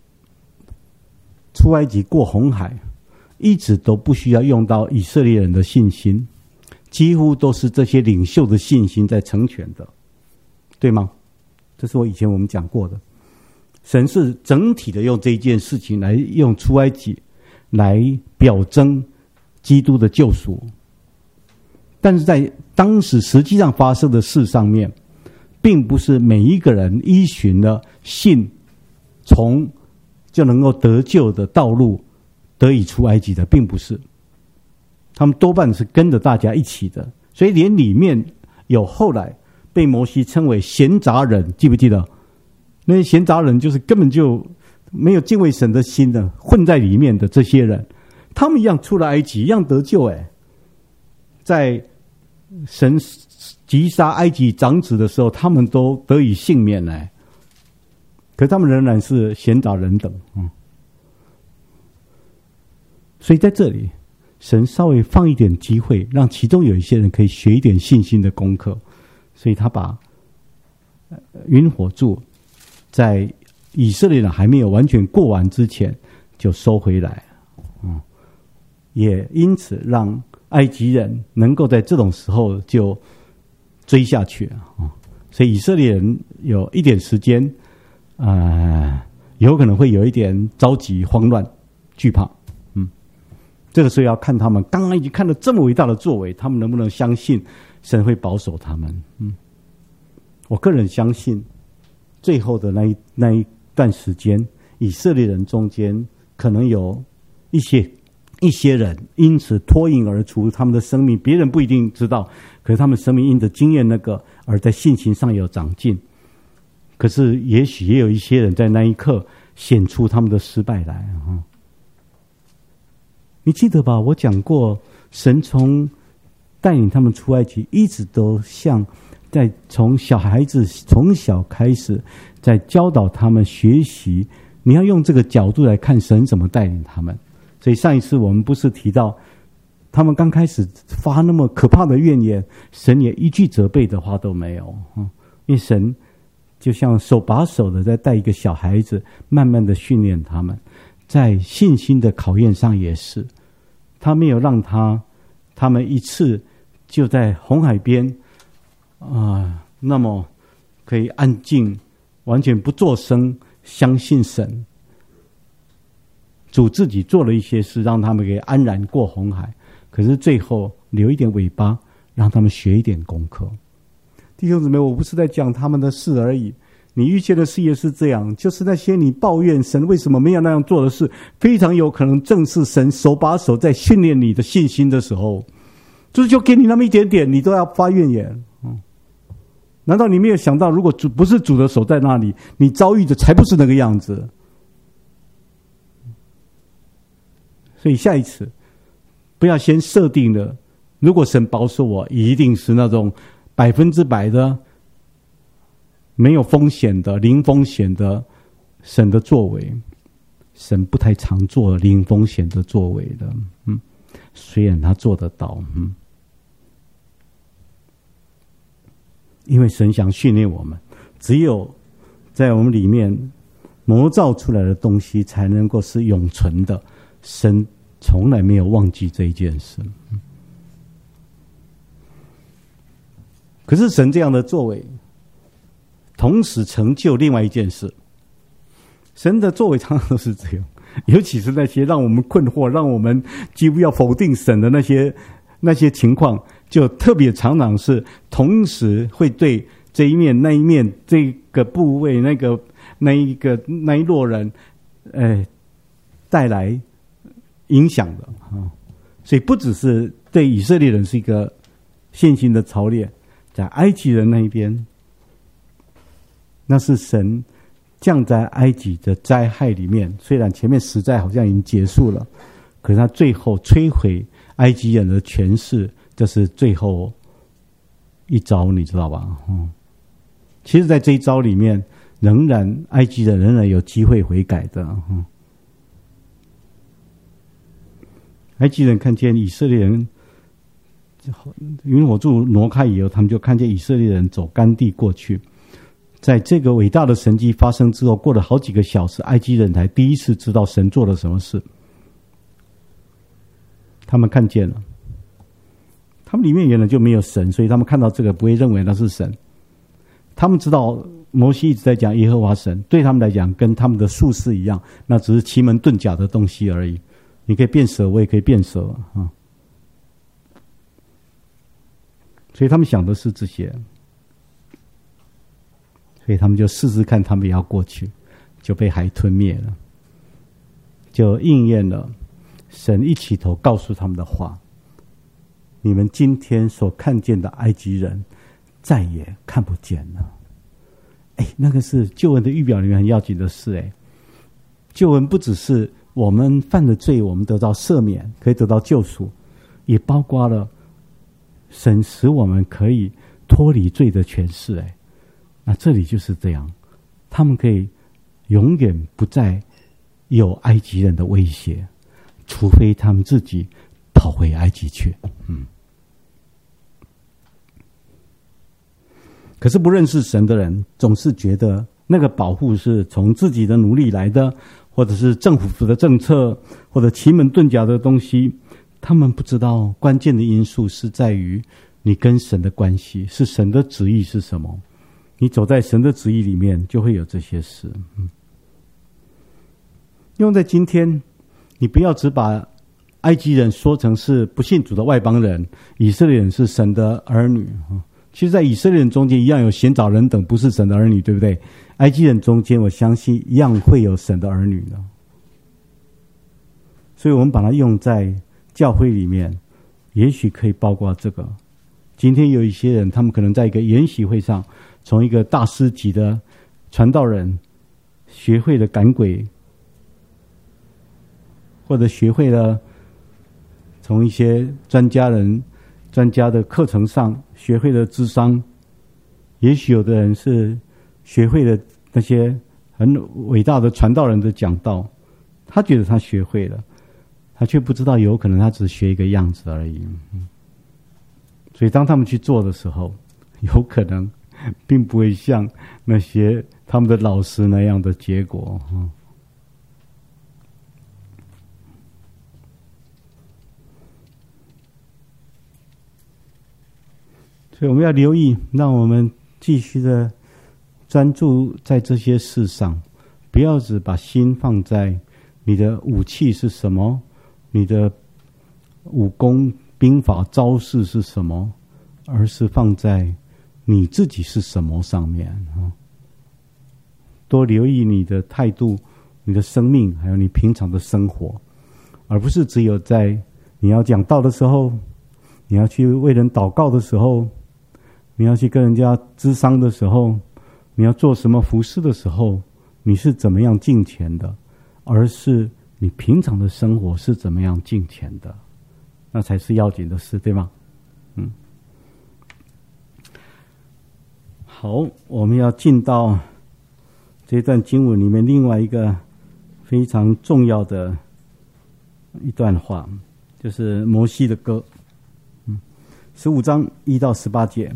出埃及过红海一直都不需要用到以色列人的信心，几乎都是这些领袖的信心在成全的，对吗？这是我以前我们讲过的。神是整体的用这一件事情来用出埃及来表征基督的救赎，但是在当时实际上发生的事上面，并不是每一个人依循了信从就能够得救的道路得以出埃及的，并不是，他们多半是跟着大家一起的。所以连里面有后来被摩西称为闲杂人，记不记得？那些闲杂人就是根本就没有敬畏神的心的，混在里面的这些人，他们一样出了埃及，一样得救。哎，在神击杀埃及长子的时候，他们都得以幸免。哎，可他们仍然是闲杂人等。嗯，所以在这里，神稍微放一点机会，让其中有一些人可以学一点信心的功课，所以他把云火柱在以色列人还没有完全过完之前就收回来。嗯，也因此让埃及人能够在这种时候就追下去。嗯，所以以色列人有一点时间，呃，有可能会有一点着急、慌乱、惧怕。嗯，这个时候要看他们刚刚已经看到这么伟大的作为，他们能不能相信神会保守他们。嗯，我个人相信最后的那一那一段时间，以色列人中间可能有一些一些人因此脱颖而出，他们的生命别人不一定知道，可是他们生命因着经验那个而在信心上有长进。可是也许也有一些人在那一刻显出他们的失败来。嗯，你记得吧？我讲过，神从带领他们出埃及，一直都像在从小孩子从小开始，在教导他们学习。你要用这个角度来看神怎么带领他们。所以上一次我们不是提到，他们刚开始发那么可怕的怨言，神也一句责备的话都没有。嗯，因为神就像手把手的在带一个小孩子，慢慢的训练他们。在信心的考验上也是，他没有让他他们一次就在红海边啊、呃，那么可以安静，完全不作声，相信神。主自己做了一些事，让他们可以安然过红海。可是最后留一点尾巴，让他们学一点功课。弟兄姊妹，我不是在讲他们的事而已。你遇见的事也是这样，就是那些你抱怨神为什么没有那样做的事，非常有可能正是神手把手在训练你的信心的时候。就是就给你那么一点点，你都要发怨言。嗯，难道你没有想到，如果主不是主的手在那里，你遭遇的才不是那个样子？所以下一次不要先设定了，如果神保守我，一定是那种百分之百的没有风险的、零风险的神的作为。神不太常做零风险的作为的。嗯，虽然他做得到。嗯，因为神想训练我们，只有在我们里面磨造出来的东西才能够是永存的。神从来没有忘记这一件事。可是神这样的作为同时成就另外一件事。神的作为常常都是这样，尤其是那些让我们困惑，让我们几乎要否定神的那些那些情况，就特别常常是同时会对这一面那一面这个部位那个那一个那一落人呃带来影响的。啊，所以不只是对以色列人是一个信心的操练，在埃及人那一边，那是神降在埃及的灾害里面，虽然前面十灾好像已经结束了，可是他最后摧毁埃及人的权势，这是最后一招，你知道吧？嗯，其实在这一招里面，仍然埃及人仍然有机会悔改的。嗯，埃及人看见以色列人云火柱挪开以后，他们就看见以色列人走干地过去。在这个伟大的神迹发生之后，过了好几个小时，埃及人才第一次知道神做了什么事。他们看见了，他们里面原来就没有神，所以他们看到这个不会认为那是神。他们知道摩西一直在讲耶和华神，对他们来讲跟他们的术士一样，那只是奇门遁甲的东西而已。你可以变蛇，我也可以变蛇啊。所以他们想的是这些，所以他们就试试看，他们也要过去，就被海吞灭了，就应验了神一起头告诉他们的话：你们今天所看见的埃及人，再也看不见了。哎，那个是救恩的预表里面很要紧的事。哎，救恩不只是我们犯的罪，我们得到赦免，可以得到救赎，也包括了神使我们可以脱离罪的权势。哎，那这里就是这样，他们可以永远不再有埃及人的威胁，除非他们自己跑回埃及去。嗯。可是不认识神的人，总是觉得那个保护是从自己的努力来的，或者是政府的政策，或者奇门遁甲的东西。他们不知道关键的因素是在于你跟神的关系，是神的旨意是什么。你走在神的旨意里面，就会有这些事。嗯，用在今天，你不要只把埃及人说成是不信主的外邦人，以色列人是神的儿女。其实在以色列人中间一样有先找人等不是神的儿女，对不对？埃及人中间我相信一样会有神的儿女的。所以我们把它用在教会里面，也许可以包括这个。今天有一些人，他们可能在一个研习会上，从一个大师级的传道人学会了赶鬼，或者学会了从一些专家人专家的课程上学会了諮商，也许有的人是学会了那些很伟大的传道人的讲道，他觉得他学会了，他却不知道有可能他只学一个样子而已。所以当他们去做的时候，有可能并不会像那些他们的老师那样的结果。所以我们要留意，让我们继续的专注在这些事上，不要只把心放在你的武器是什么，你的武功兵法招式是什么，而是放在你自己是什么上面。多留意你的态度，你的生命，还有你平常的生活，而不是只有在你要讲道的时候，你要去为人祷告的时候，你要去跟人家諮商的时候，你要做什么服事的时候，你是怎么样敬虔的，而是你平常的生活是怎么样敬虔的，那才是要紧的事，对吗？嗯。好，我们要进到这段经文里面另外一个非常重要的一段话，就是摩西的歌，嗯，十五章一到十八节。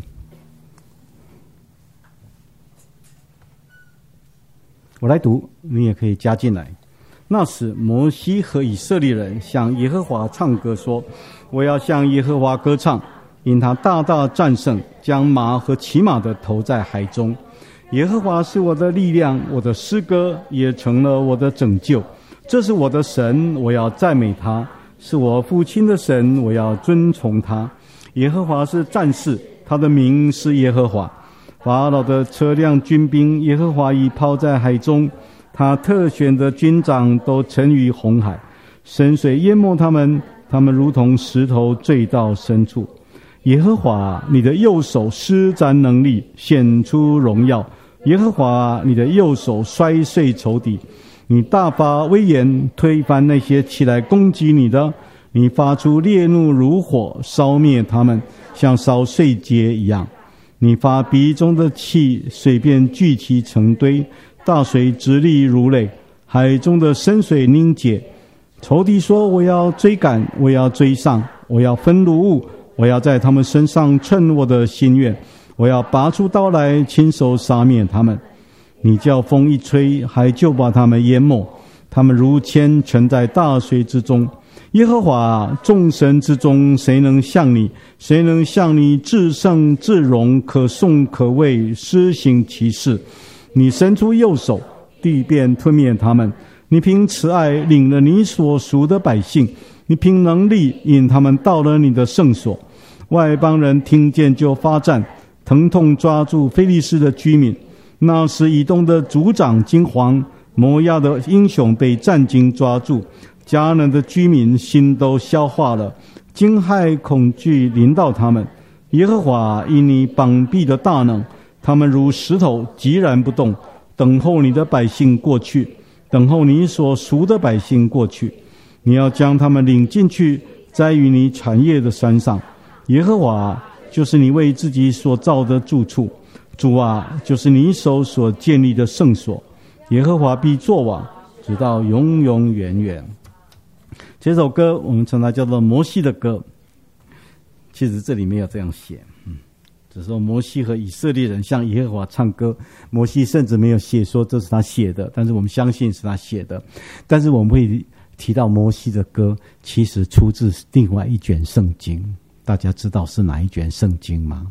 我来读，你也可以加进来。那时摩西和以色列人向耶和华唱歌说：我要向耶和华歌唱，因他大大战胜，将马和骑马的投在海中。耶和华是我的力量，我的诗歌也成了我的拯救。这是我的神，我要赞美他；是我父亲的神，我要尊崇他。耶和华是战士，他的名是耶和华。法老的车辆军兵，耶和华已抛在海中，他特选的军长都沉于红海，深水淹没他们，他们如同石头坠到深处。耶和华，你的右手施展能力，显出荣耀。耶和华，你的右手摔碎仇敌，你大发威严，推翻那些起来攻击你的。你发出烈怒如火，烧灭他们，像烧碎秸一样。你发鼻中的气，水便聚集成堆，大水直立如泪，海中的深水凝结。仇敌说：我要追赶，我要追上，我要分掳物， 我要在他们身上称我的心愿，我要拔出刀来，亲手杀灭他们。你叫风一吹，海就把他们淹没，他们如铅沉在大水之中。耶和华，众神之中，谁能像你？谁能像你至圣至荣，可颂可畏，施行奇事？你伸出右手，地便吞灭他们。你凭慈爱领了你所属的百姓，你凭能力引他们到了你的圣所。外邦人听见就发战，疼痛抓住非利士的居民。那时以东的族长惊惶，摩押的英雄被战惊抓住，迦南的居民心都消化了，惊骇恐惧临到他们。耶和华因你膀臂的大能，他们如石头寂然不动，等候你的百姓过去，等候你所赎的百姓过去。你要将他们领进去，栽于你产业的山上。耶和华就是你为自己所造的住处，主啊，就是你手所建立的圣所。耶和华必作王，直到永永远远。这首歌我们称它叫做摩西的歌，其实这里没有这样写，嗯，只说摩西和以色列人向耶和华唱歌。摩西甚至没有写说这是他写的，但是我们相信是他写的。但是我们会提到摩西的歌其实出自另外一卷圣经，大家知道是哪一卷圣经吗？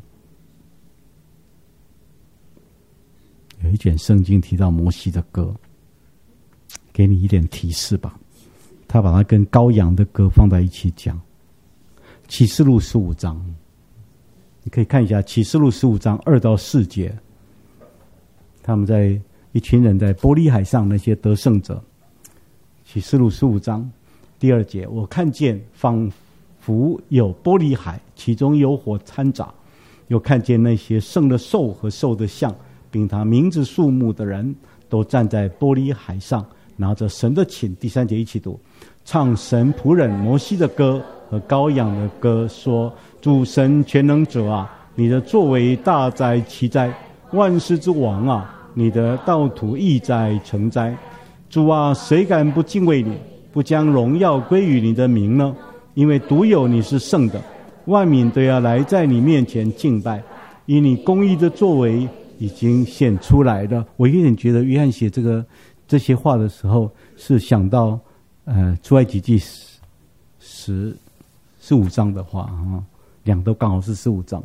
有一卷圣经提到摩西的歌，给你一点提示吧。他把它跟羔羊的歌放在一起讲。启示录十五章，你可以看一下启示录十五章二到四节，他们在一群人在玻璃海上，那些得胜者。启示录十五章第二节，我看见仿佛有玻璃海，其中有火掺杂，又看见那些胜了兽和兽的像，并他名字数目的人，都站在玻璃海上，拿着神的琴。第三节一起读，唱神仆人摩西的歌和羔羊的歌，说：主神全能者啊，你的作为大哉奇哉，万事之王啊，你的道途义哉诚哉。主啊，谁敢不敬畏你，不将荣耀归于你的名呢？因为独有你是圣的，万民都要来在你面前敬拜，因你公义的作为已经显出来了。我有点觉得约翰写这个这些话的时候，是想到呃出埃及记十十十五章的话啊，两都刚好是十五章。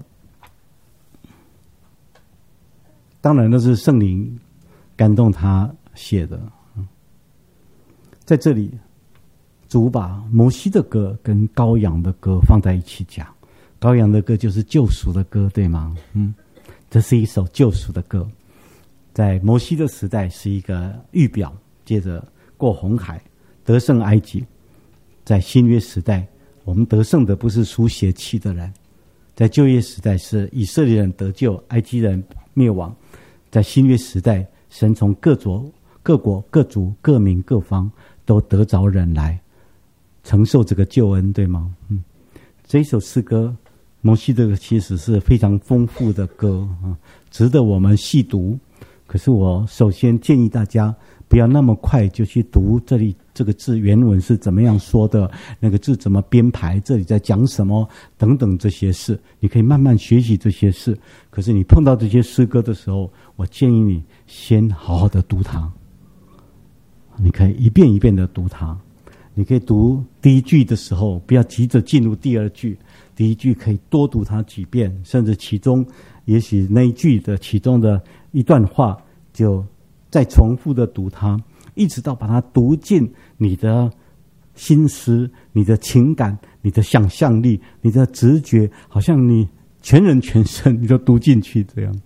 当然那是圣灵感动他写的。在这里，主把摩西的歌跟羔羊的歌放在一起讲。羔羊的歌就是救赎的歌，对吗？嗯，这是一首救赎的歌。在摩西的时代是一个预表，接着过红海得胜埃及。在新约时代，我们得胜的不是属血气的人。在旧约时代是以色列人得救，埃及人灭亡。在新约时代，神从各族、各国、各族、各民、各方都得着人来承受这个救恩，对吗？嗯，这一首诗歌摩西这个其实是非常丰富的歌啊，值得我们细读。可是我首先建议大家不要那么快就去读这里这个字原文是怎么样说的，那个字怎么编排，这里在讲什么等等这些事，你可以慢慢学习这些事。可是你碰到这些诗歌的时候，我建议你先好好的读它。你可以一遍一遍的读它。你可以读第一句的时候，不要急着进入第二句。第一句可以多读它几遍，甚至其中也许那一句的其中的一段话，就再重复的读它，一直到把它读进你的心思、你的情感、你的想象力、你的直觉，好像你全人全身你都读进去这样。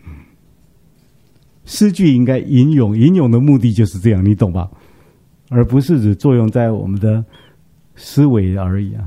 诗句应该引用，引用的目的就是这样，你懂吧？而不是只作用在我们的思维而已啊。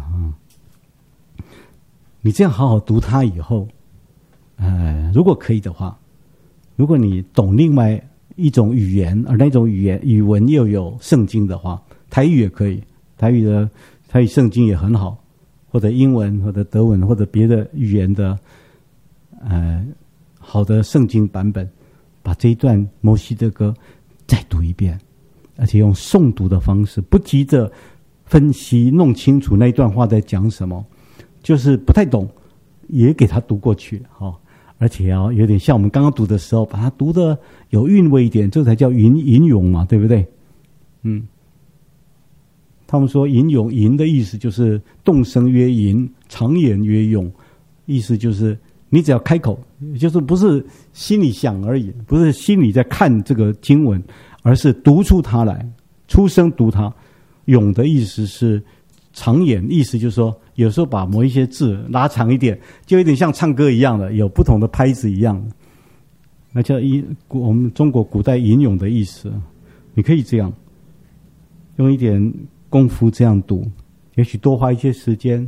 你这样好好读它以后，呃，如果可以的话，如果你懂另外一种语言，而那种语言语文又有圣经的话，台语也可以，台语的台语圣经也很好，或者英文或者德文或者别的语言的呃好的圣经版本，把这一段摩西的歌再读一遍，而且用诵读的方式，不急着分析弄清楚那一段话在讲什么， 就是不太懂，也给他读过去哈、哦，而且要有点像我们刚刚读的时候，把它读的有韵味一点，这才叫吟吟咏嘛，对不对？嗯，他们说吟咏，吟的意思就是动声曰吟，常言曰咏，意思就是你只要开口，就是不是心里想而已，不是心里在看这个经文，而是读出它来，出声读它。咏的意思是长言，意思就是说有时候把某一些字拉长一点，就有点像唱歌一样的，有不同的拍子一样的，那叫一我们中国古代吟咏的意思。你可以这样用一点功夫这样读，也许多花一些时间，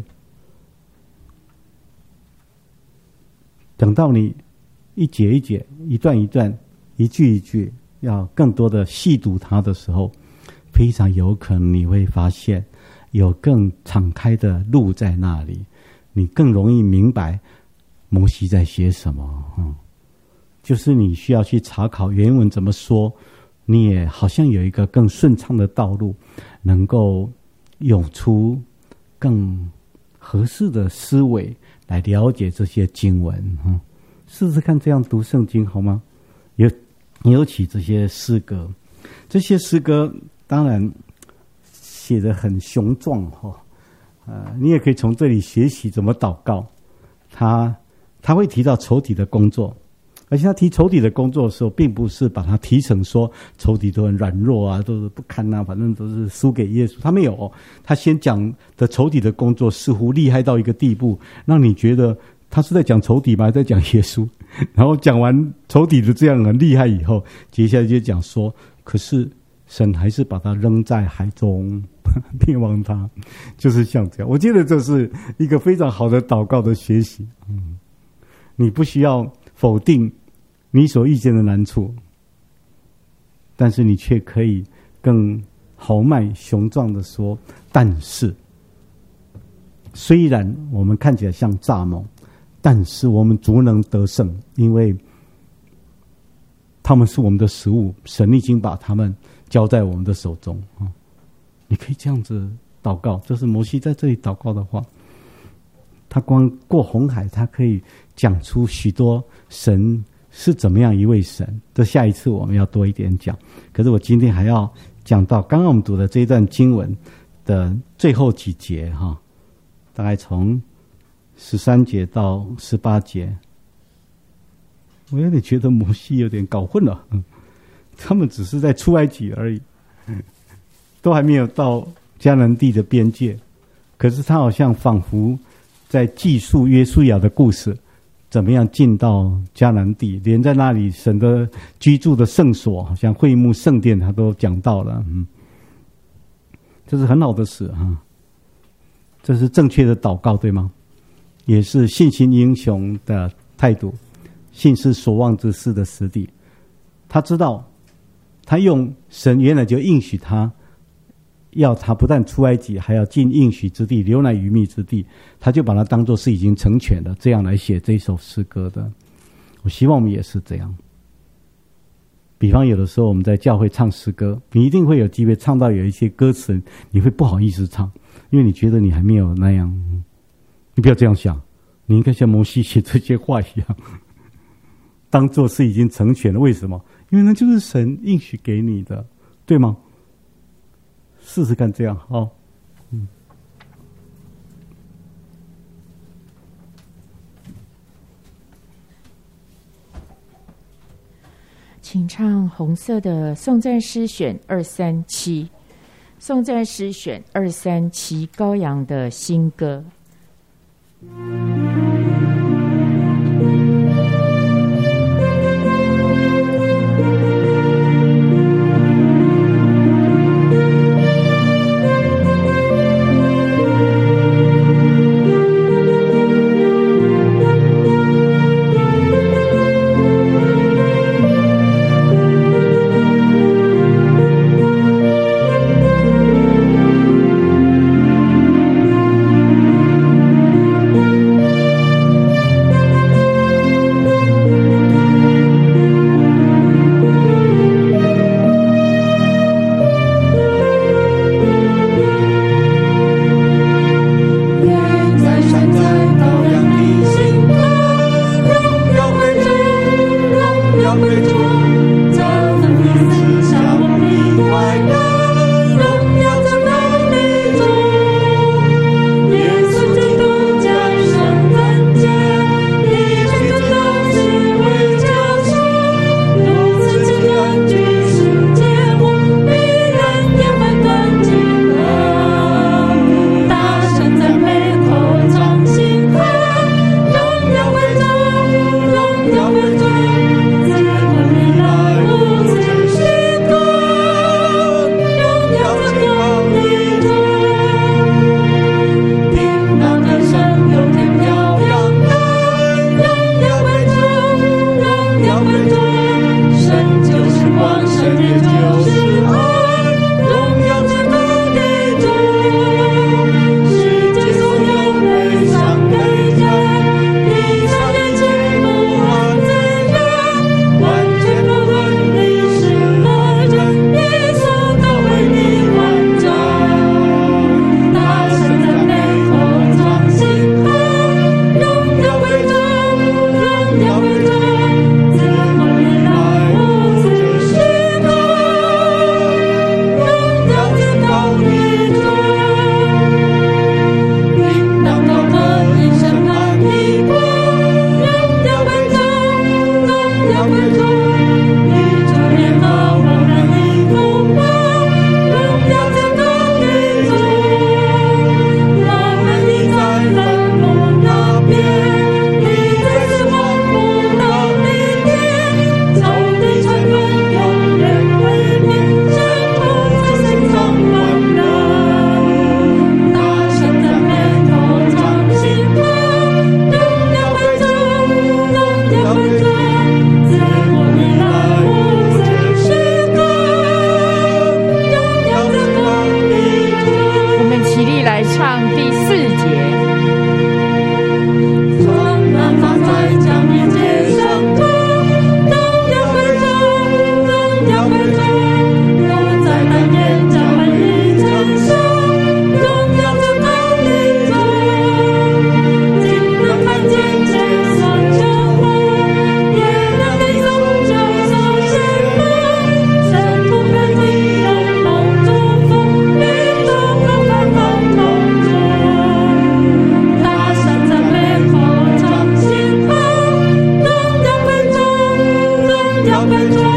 等到你一节一节，一段一段，一句一句，要更多的细读它的时候，非常有可能你会发现有更敞开的路在那里，你更容易明白摩西在写什么。嗯，就是你需要去查考原文怎么说，你也好像有一个更顺畅的道路，能够涌出更合适的思维来了解这些经文。嗯，试试看这样读圣经好吗？尤尤其这些诗歌，这些诗歌当然写得很雄壮哈、哦，呃，你也可以从这里学习怎么祷告。他他会提到仇敌的工作，而且他提仇敌的工作的时候，并不是把他提成说仇敌都很软弱啊，都是不堪啊，反正都是输给耶稣。他没有、哦，他先讲的仇敌的工作似乎厉害到一个地步，让你觉得他是在讲仇敌吗？还在讲耶稣？然后讲完仇敌的这样很厉害以后，接下来就讲说，可是神还是把他扔在海中，灭亡他，就是像这样。我觉得这是一个非常好的祷告的学习。嗯，你不需要否定你所遇见的难处，但是你却可以更豪迈雄壮的说，但是虽然我们看起来像蚱蜢，但是我们足能得胜，因为他们是我们的食物，神已经把他们交在我们的手中。你可以这样子祷告，这是摩西在这里祷告的话。他光过红海，他可以讲出许多神是怎么样一位神。这下一次我们要多一点讲。可是我今天还要讲到刚刚我们读的这一段经文的最后几节哈，大概从十三节到十八节。我有点觉得摩西有点搞混了，嗯，他们只是在出埃及而已，嗯，都还没有到迦南地的边界，可是他好像仿佛在记述约书亚的故事，怎么样进到迦南地，连在那里神的居住的圣所，好像会幕圣殿，他都讲到了。嗯，这是很好的事啊，这是正确的祷告，对吗？也是信心英雄的态度。信是所望之事的实底，他知道，他用神原来就应许他，要他不但出埃及，还要进应许之地，流奶与蜜之地，他就把它当作是已经成全了，这样来写这首诗歌的。我希望我们也是这样。比方有的时候我们在教会唱诗歌，你一定会有机会唱到有一些歌词，你会不好意思唱，因为你觉得你还没有那样。你不要这样想，你应该像摩西写这些话一样。当作是已经成全了，为什么？因为那就是神应许给你的，对吗？试试看这样，好，嗯。 请唱红色的颂赞诗选二三七，颂赞诗选二三七，羔羊的新歌。 Thank you. 要跟着